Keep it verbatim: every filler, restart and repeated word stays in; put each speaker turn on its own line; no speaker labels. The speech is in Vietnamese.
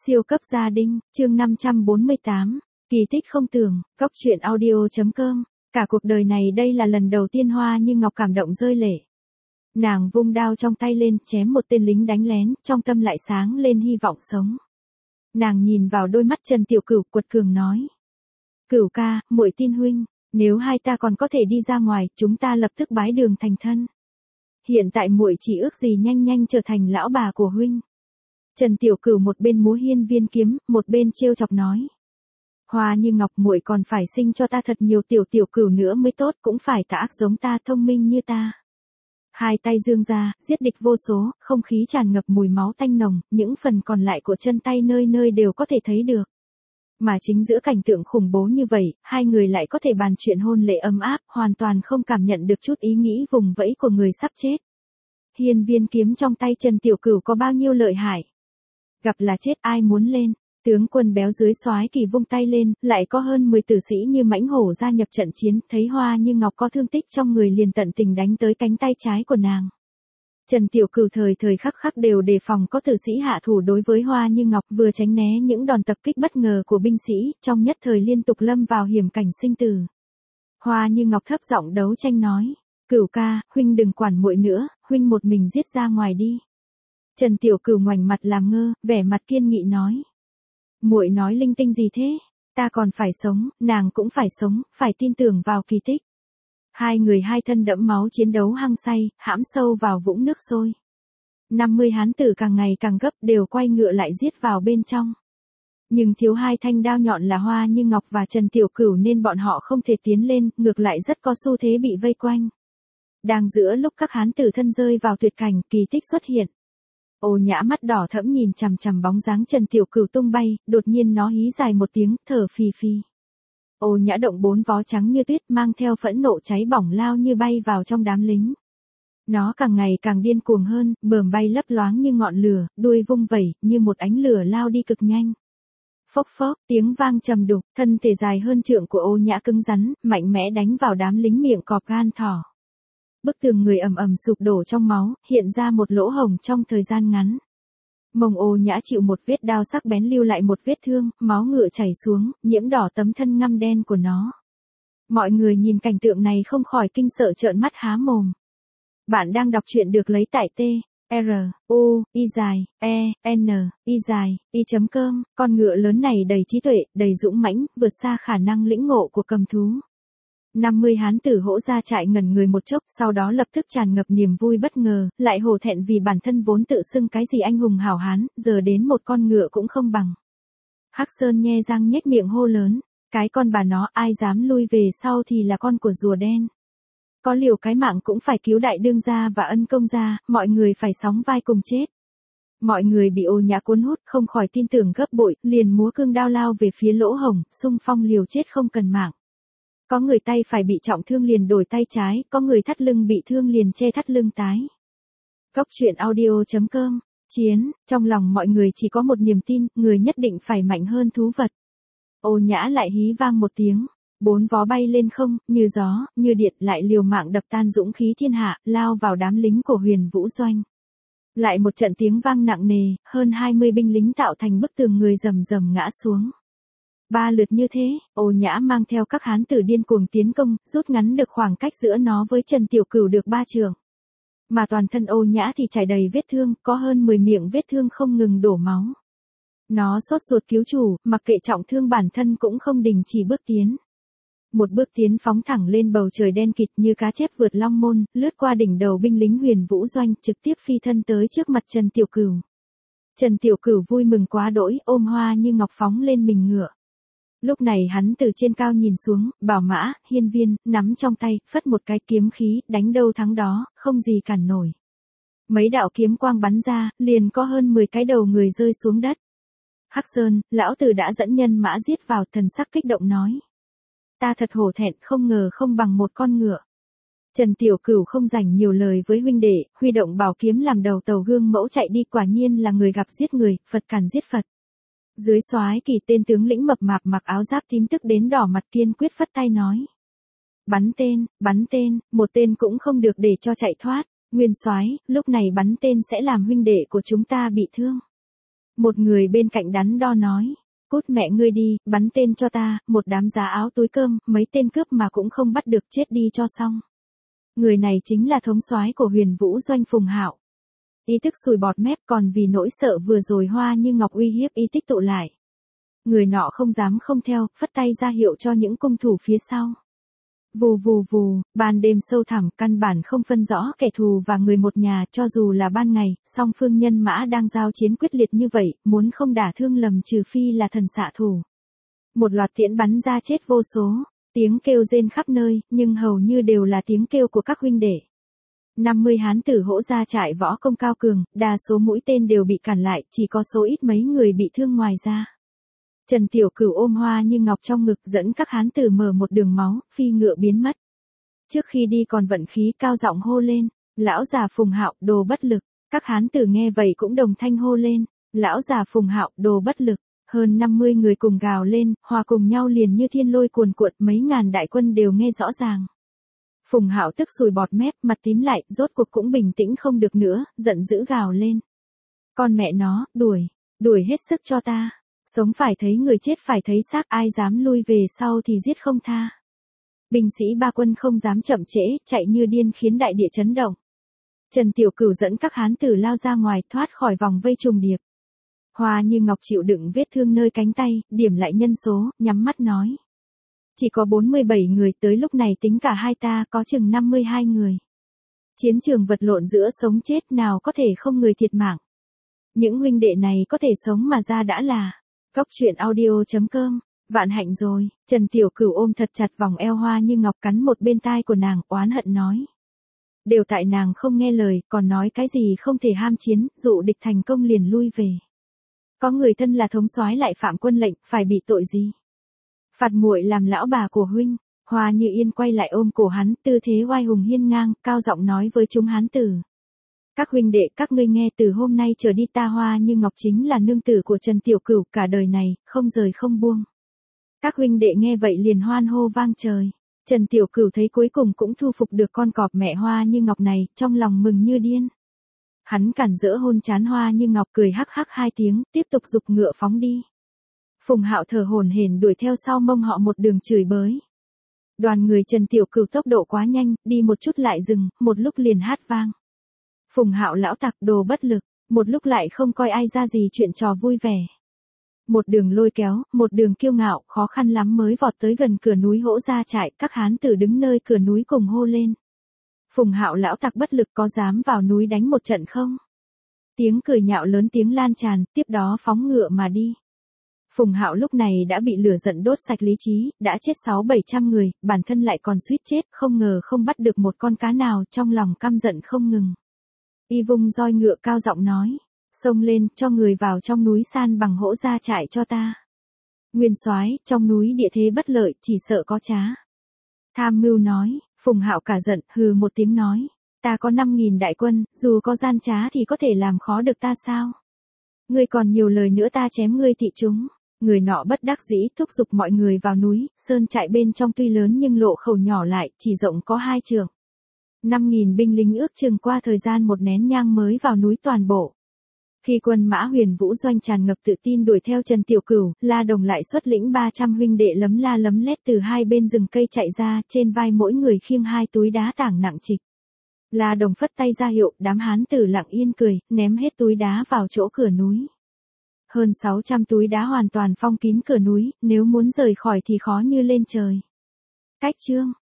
Siêu cấp gia đình, chương năm trăm bốn mươi tám, kỳ tích không tưởng, cóc truyện audio.com, cả cuộc đời này đây là lần đầu tiên Hoa Như Ngọc cảm động rơi lệ. Nàng vung đao trong tay lên, chém một tên lính đánh lén, trong tâm lại sáng lên hy vọng sống. Nàng nhìn vào đôi mắt Trần Tiểu Cửu, quật cường nói: "Cửu ca, muội tin huynh, nếu hai ta còn có thể đi ra ngoài, chúng ta lập tức bái đường thành thân. Hiện tại muội chỉ ước gì nhanh nhanh trở thành lão bà của huynh." Trần Tiểu Cửu một bên múa hiên viên kiếm, một bên trêu chọc nói: "Hoa Như Ngọc, muội còn phải sinh cho ta thật nhiều tiểu tiểu cửu nữa mới tốt, cũng phải tà ác giống ta, thông minh như ta." Hai tay dương ra, giết địch vô số, không khí tràn ngập mùi máu tanh nồng, những phần còn lại của chân tay nơi nơi đều có thể thấy được. Mà chính giữa cảnh tượng khủng bố như vậy, hai người lại có thể bàn chuyện hôn lễ ấm áp, hoàn toàn không cảm nhận được chút ý nghĩ vùng vẫy của người sắp chết. Hiên viên kiếm trong tay Trần Tiểu Cửu có bao nhiêu lợi hại? Gặp là chết ai muốn lên? Tướng quân béo dưới soái kỳ vung tay lên, lại có hơn mười tử sĩ như mãnh hổ gia nhập trận chiến, thấy Hoa Như Ngọc có thương tích trong người liền tận tình đánh tới cánh tay trái của nàng. Trần Tiểu Cửu thời thời khắc khắc đều đề phòng có tử sĩ hạ thủ đối với Hoa Như Ngọc, vừa tránh né những đòn tập kích bất ngờ của binh sĩ, trong nhất thời liên tục lâm vào hiểm cảnh sinh tử. Hoa Như Ngọc thấp giọng đấu tranh nói: "Cửu ca, huynh đừng quản muội nữa, huynh một mình giết ra ngoài đi." Trần Tiểu Cửu ngoảnh mặt làm ngơ, vẻ mặt kiên nghị nói: "Muội nói linh tinh gì thế? Ta còn phải sống, nàng cũng phải sống, phải tin tưởng vào kỳ tích." Hai người hai thân đẫm máu chiến đấu hăng say, hãm sâu vào vũng nước sôi. năm mươi hán tử càng ngày càng gấp, đều quay ngựa lại giết vào bên trong. Nhưng thiếu hai thanh đao nhọn là Hoa Như Ngọc và Trần Tiểu Cửu nên bọn họ không thể tiến lên, ngược lại rất có xu thế bị vây quanh. Đang giữa lúc các hán tử thân rơi vào tuyệt cảnh, kỳ tích xuất hiện. Ô Nhã mắt đỏ thẫm nhìn chằm chằm bóng dáng Trần Tiểu Cửu tung bay, đột nhiên nó hí dài một tiếng, thở phì phì. Ô Nhã động bốn vó trắng như tuyết, mang theo phẫn nộ cháy bỏng lao như bay vào trong đám lính. Nó càng ngày càng điên cuồng hơn, bờm bay lấp loáng như ngọn lửa, đuôi vung vẩy, như một ánh lửa lao đi cực nhanh. Phốc phốc, tiếng vang trầm đục, thân thể dài hơn trượng của Ô Nhã cứng rắn, mạnh mẽ đánh vào đám lính miệng cọp gan thỏ. Bức tường người ầm ầm sụp đổ trong máu, hiện ra một lỗ hổng trong thời gian ngắn. Mông Ô Nhã chịu một vết đao sắc bén lưu lại một vết thương, máu ngựa chảy xuống, nhiễm đỏ tấm thân ngăm đen của nó. Mọi người nhìn cảnh tượng này không khỏi kinh sợ trợn mắt há mồm. Bạn đang đọc truyện được lấy tại T, R, U, I dài, E, N, I dài, I.com, con ngựa lớn này đầy trí tuệ, đầy dũng mãnh, vượt xa khả năng lĩnh ngộ của cầm thú. năm mươi hán tử hỗ ra trại ngẩn người một chốc, sau đó lập tức tràn ngập niềm vui bất ngờ, lại hổ thẹn vì bản thân vốn tự xưng cái gì anh hùng hảo hán, giờ đến một con ngựa cũng không bằng. Hắc Sơn nhe răng nhếch miệng hô lớn: "Cái con bà nó, ai dám lui về sau thì là con của rùa đen. Có liều cái mạng cũng phải cứu đại đương gia và ân công gia, mọi người phải sóng vai cùng chết." Mọi người bị Ô Nhã cuốn hút, không khỏi tin tưởng gấp bội, liền múa cương đao lao về phía lỗ hổng, xung phong liều chết không cần mạng. Có người tay phải bị trọng thương liền đổi tay trái, có người thắt lưng bị thương liền che thắt lưng tái. Cóc truyện audio.com, chiến, trong lòng mọi người chỉ có một niềm tin, người nhất định phải mạnh hơn thú vật. Ô Nhã lại hí vang một tiếng, bốn vó bay lên không, như gió, như điện, lại liều mạng đập tan dũng khí thiên hạ, lao vào đám lính của Huyền Vũ Doanh. Lại một trận tiếng vang nặng nề, hơn hai mươi binh lính tạo thành bức tường người rầm rầm ngã xuống. Ba lượt như thế, Ô Nhã mang theo các hán tử điên cuồng tiến công, rút ngắn được khoảng cách giữa nó với Trần Tiểu Cửu được ba trượng. Mà toàn thân Ô Nhã thì trải đầy vết thương, có hơn mười miệng vết thương không ngừng đổ máu. Nó sốt ruột cứu chủ, mặc kệ trọng thương bản thân cũng không đình chỉ bước tiến. Một bước tiến phóng thẳng lên bầu trời đen kịt như cá chép vượt long môn, lướt qua đỉnh đầu binh lính Huyền Vũ Doanh, trực tiếp phi thân tới trước mặt Trần Tiểu Cửu. Trần Tiểu Cửu vui mừng quá đỗi, ôm Hoa Như Ngọc phóng lên mình ngựa. Lúc này hắn từ trên cao nhìn xuống, bảo mã, hiên viên, nắm trong tay, phất một cái kiếm khí, đánh đâu thắng đó, không gì cản nổi. Mấy đạo kiếm quang bắn ra, liền có hơn mười cái đầu người rơi xuống đất. Hắc Sơn, lão tử đã dẫn nhân mã giết vào, thần sắc kích động nói: "Ta thật hổ thẹn, không ngờ không bằng một con ngựa." Trần Tiểu Cửu không dành nhiều lời với huynh đệ, huy động bảo kiếm làm đầu tàu gương mẫu chạy đi, quả nhiên là người gặp giết người, Phật càn giết Phật. Dưới soái kỳ tên tướng lĩnh mập mạp mặc áo giáp tím tức đến đỏ mặt kiên quyết phất tay nói: "Bắn tên, bắn tên, một tên cũng không được để cho chạy thoát. Nguyên soái, lúc này bắn tên sẽ làm huynh đệ của chúng ta bị thương." Một người bên cạnh đắn đo nói. Cút mẹ ngươi đi, bắn tên cho ta, một đám giá áo túi cơm, mấy tên cướp mà cũng không bắt được, chết đi cho xong. Người này chính là thống soái của Huyền Vũ Doanh Phùng Hạo. Ý thức sùi bọt mép, còn vì nỗi sợ vừa rồi Hoa Như Ngọc uy hiếp ý tích tụ lại. Người nọ không dám không theo, phất tay ra hiệu cho những cung thủ phía sau. Vù vù vù, ban đêm sâu thẳm, căn bản không phân rõ kẻ thù và người một nhà, cho dù là ban ngày, song phương nhân mã đang giao chiến quyết liệt như vậy, muốn không đả thương lầm trừ phi là thần xạ thủ. Một loạt tiễn bắn ra chết vô số, tiếng kêu rên khắp nơi, nhưng hầu như đều là tiếng kêu của các huynh đệ. năm mươi hán tử hỗ ra trại võ công cao cường, đa số mũi tên đều bị cản lại, chỉ có số ít mấy người bị thương ngoài ra. Trần Tiểu Cửu ôm Hoa Như Ngọc trong ngực dẫn các hán tử mở một đường máu, phi ngựa biến mất. Trước khi đi còn vận khí cao giọng hô lên, lão già Phùng Hạo, đồ bất lực. Các hán tử nghe vậy cũng đồng thanh hô lên, lão già Phùng Hạo, đồ bất lực. Hơn năm mươi người cùng gào lên, hòa cùng nhau liền như thiên lôi cuồn cuộn, mấy ngàn đại quân đều nghe rõ ràng. Phùng Hạo tức sùi bọt mép, mặt tím lại, rốt cuộc cũng bình tĩnh không được nữa, giận dữ gào lên. Con mẹ nó, đuổi, đuổi hết sức cho ta. Sống phải thấy người, chết phải thấy xác, ai dám lui về sau thì giết không tha. Binh sĩ ba quân không dám chậm trễ, chạy như điên khiến đại địa chấn động. Trần Tiểu Cửu dẫn các hán tử lao ra ngoài, thoát khỏi vòng vây trùng điệp. Hoa Như Ngọc chịu đựng vết thương nơi cánh tay, điểm lại nhân số, nhắm mắt nói. Chỉ có bốn mươi bảy người, tới lúc này tính cả hai ta có chừng năm mươi hai người. Chiến trường vật lộn giữa sống chết, nào có thể không người thiệt mạng. Những huynh đệ này có thể sống mà ra đã là. Góc truyện audio chấm com, vạn hạnh rồi. Trần Tiểu Cửu ôm thật chặt vòng eo Hoa Như Ngọc, cắn một bên tai của nàng, oán hận nói. Đều tại nàng không nghe lời, còn nói cái gì không thể ham chiến, dụ địch thành công liền lui về. Có người thân là thống soái lại phạm quân lệnh, phải bị tội gì? Phạt muội làm lão bà của huynh. Hoa Như Yên quay lại ôm cổ hắn, tư thế oai hùng hiên ngang, cao giọng nói với chúng hán tử. Các huynh đệ, các ngươi nghe, từ hôm nay trở đi ta Hoa Như Ngọc chính là nương tử của Trần Tiểu Cửu, cả đời này, không rời không buông. Các huynh đệ nghe vậy liền hoan hô vang trời. Trần Tiểu Cửu thấy cuối cùng cũng thu phục được con cọp mẹ Hoa Như Ngọc này, trong lòng mừng như điên. Hắn cản rỡ hôn trán Hoa Như Ngọc, cười hắc hắc hai tiếng, tiếp tục giục ngựa phóng đi. Phùng Hạo thở hổn hển đuổi theo sau mông họ một đường chửi bới. Đoàn người Trần Tiểu Cửu tốc độ quá nhanh, đi một chút lại dừng, một lúc liền hát vang. Phùng Hạo lão tặc, đồ bất lực, một lúc lại không coi ai ra gì chuyện trò vui vẻ. Một đường lôi kéo, một đường kiêu ngạo, khó khăn lắm mới vọt tới gần cửa núi hỗ ra trại, các hán tử đứng nơi cửa núi cùng hô lên. Phùng Hạo lão tặc bất lực, có dám vào núi đánh một trận không? Tiếng cười nhạo lớn tiếng lan tràn, tiếp đó phóng ngựa mà đi. Phùng Hạo lúc này đã bị lửa giận đốt sạch lý trí, đã chết sáu bảy trăm người, bản thân lại còn suýt chết, không ngờ không bắt được một con cá nào, trong lòng căm giận không ngừng. Y vung roi ngựa cao giọng nói, xông lên, cho người vào trong núi san bằng hỗ ra trại cho ta. Nguyên soái, trong núi địa thế bất lợi, chỉ sợ có trá. Tham mưu nói. Phùng Hạo cả giận, hừ một tiếng nói, ta có năm nghìn đại quân, dù có gian trá thì có thể làm khó được ta sao? Ngươi còn nhiều lời nữa ta chém ngươi thị chúng. Người nọ bất đắc dĩ thúc giục mọi người vào núi, sơn trại bên trong tuy lớn nhưng lộ khẩu nhỏ lại, chỉ rộng có hai trượng. năm nghìn binh lính ước chừng qua thời gian một nén nhang mới vào núi toàn bộ. Khi quân mã Huyền Vũ Doanh tràn ngập tự tin đuổi theo Trần Tiểu Cửu, La Đồng lại xuất lĩnh ba trăm huynh đệ lấm la lấm lét từ hai bên rừng cây chạy ra, trên vai mỗi người khiêng hai túi đá tảng nặng trịch. La Đồng phất tay ra hiệu, đám hán tử lặng yên cười, ném hết túi đá vào chỗ cửa núi. Hơn sáu trăm túi đá hoàn toàn phong kín cửa núi, nếu muốn rời khỏi thì khó như lên trời. Cách chương